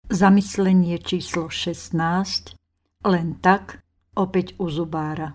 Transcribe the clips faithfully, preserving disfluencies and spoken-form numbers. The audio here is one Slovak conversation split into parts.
Zamyslenie číslo šestnásť. Len tak, opäť u zubára.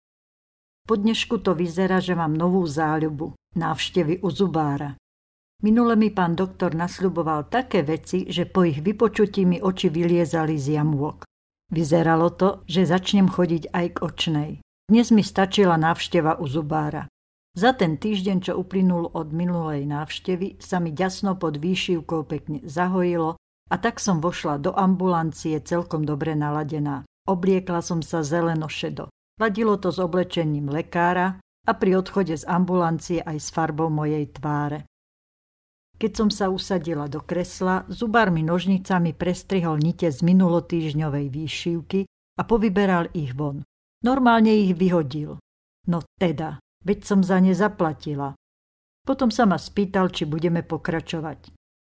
Po dnešku to vyzerá, že mám novú záľubu. Návštevy u zubára. Minule mi pán doktor nasľuboval také veci, že po ich vypočutí mi oči vyliezali z jamôk. Vyzeralo to, že začnem chodiť aj k očnej. Dnes mi stačila návšteva u zubára. Za ten týždeň, čo uplynul od minulej návštevy, sa mi ďasno pod výšivkou pekne zahojilo a tak som vošla do ambulancie celkom dobre naladená. Obliekla som sa zeleno-šedo. Ladilo to s oblečením lekára a pri odchode z ambulancie aj s farbou mojej tváre. Keď som sa usadila do kresla, zubár mi nožnicami prestrihol nite z minulotýždňovej výšivky a povyberal ich von. Normálne ich vyhodil. No teda, veď som za ne zaplatila. Potom sa ma spýtal, či budeme pokračovať.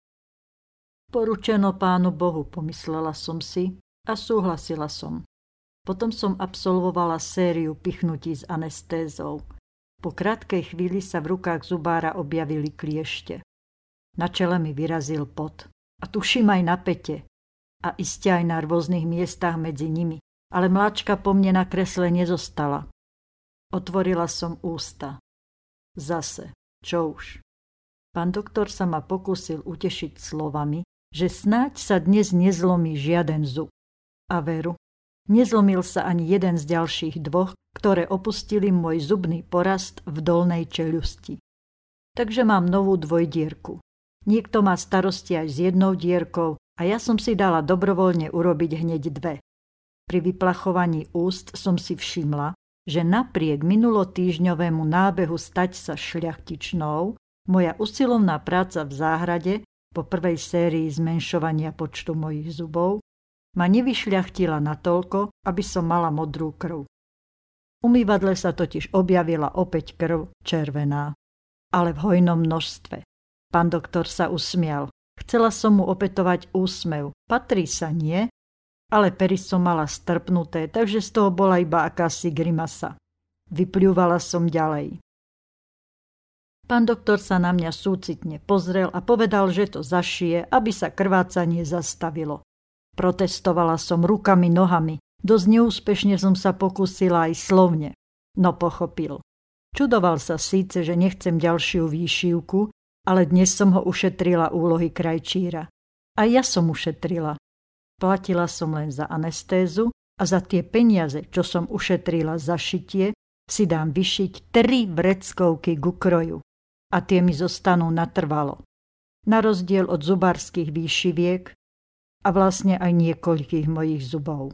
Poručeno Pánu Bohu, pomyslela som si a súhlasila som. Potom som absolvovala sériu pichnutí s anestézou. Po krátkej chvíli sa v rukách zubára objavili kliešte. Na čele mi vyrazil pot. A tuším aj na pete. A iste aj na rôznych miestach medzi nimi. Ale mláčka po mne na kresle nezostala. Otvorila som ústa. Zase, čo už. Pán doktor sa ma pokúsil utešiť slovami, že snáď sa dnes nezlomí žiaden zub. A veru, nezlomil sa ani jeden z ďalších dvoch, ktoré opustili môj zubný porast v dolnej čeľusti. Takže mám novú dvojdierku. Niekto má starosti aj s jednou dierkou a ja som si dala dobrovoľne urobiť hneď dve. Pri vyplachovaní úst som si všimla, že napriek minulotýždňovému nábehu stať sa šľachtičnou, moja usilovná práca v záhrade po prvej sérii zmenšovania počtu mojich zubov ma nevyšľachtila natoľko, aby som mala modrú krv. V umývadle sa totiž objavila opäť krv červená, ale v hojnom množstve. Pán doktor sa usmial. Chcela som mu opätovať úsmev. Patrí sa, nie? Ale pery som mala strpnuté, takže z toho bola iba akási grimasa. Vypľúvala som ďalej. Pán doktor sa na mňa súcitne pozrel a povedal, že to zašije, aby sa krvácanie zastavilo. Protestovala som rukami, nohami. Dosť neúspešne som sa pokúsila aj slovne. No pochopil. Čudoval sa síce, že nechcem ďalšiu výšivku, ale dnes som ho ušetrila úlohy krajčíra. A ja som ušetrila. Platila som len za anestézu a za tie peniaze, čo som ušetrila za šitie, si dám vyšiť tri vreckovky ku kroju. A tie mi zostanú natrvalo. Na rozdiel od zubárskych výšiviek a vlastne aj niekoľkých mojich zubov.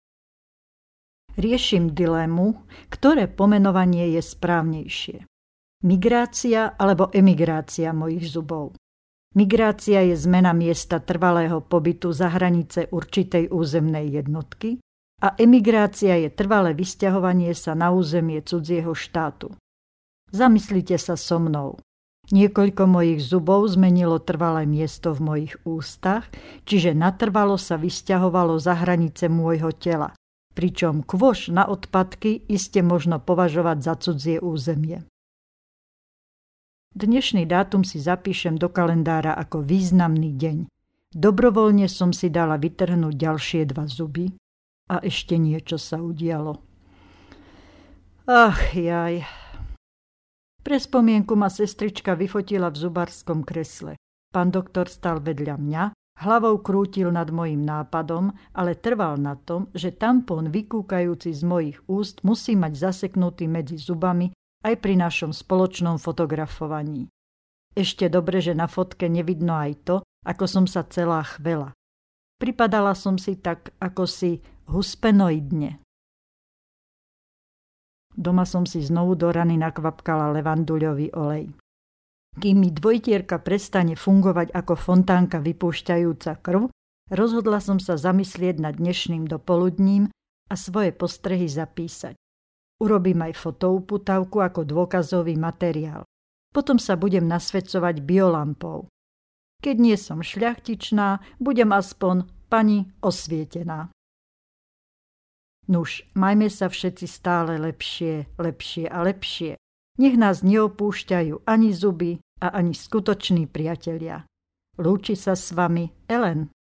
Riešim dilemu, ktoré pomenovanie je správnejšie. Migrácia alebo emigrácia mojich zubov. Migrácia je zmena miesta trvalého pobytu za hranice určitej územnej jednotky a emigrácia je trvalé vysťahovanie sa na územie cudzieho štátu. Zamyslite sa so mnou. Niekoľko mojich zubov zmenilo trvalé miesto v mojich ústach, čiže natrvalo sa vysťahovalo za hranice môjho tela, pričom kôš na odpadky iste možno považovať za cudzie územie. Dnešný dátum si zapíšem do kalendára ako významný deň. Dobrovoľne som si dala vytrhnúť ďalšie dva zuby a ešte niečo sa udialo. Ach jaj. Pre spomienku ma sestrička vyfotila v zubárskom kresle. Pán doktor stal vedľa mňa, hlavou krútil nad mojím nápadom, ale trval na tom, že tampón vykúkajúci z mojich úst musí mať zaseknutý medzi zubami aj pri našom spoločnom fotografovaní. Ešte dobre, že na fotke nevidno aj to, ako som sa celá chvela. Pripadala som si tak ako si huspenoidne. Doma som si znovu do rany nakvapkala levanduľový olej. Kým mi dvojtierka prestane fungovať ako fontánka vypúšťajúca krv, rozhodla som sa zamyslieť nad dnešným dopoludním a svoje postrehy zapísať. Urobím aj fotouputavku ako dôkazový materiál. Potom sa budem nasvedcovať biolampou. Keď nie som šľachtičná, budem aspoň pani osvietená. Nuž, majme sa všetci stále lepšie, lepšie a lepšie. Nech nás neopúšťajú ani zuby a ani skutoční priatelia. Lúči sa s vami Ellen.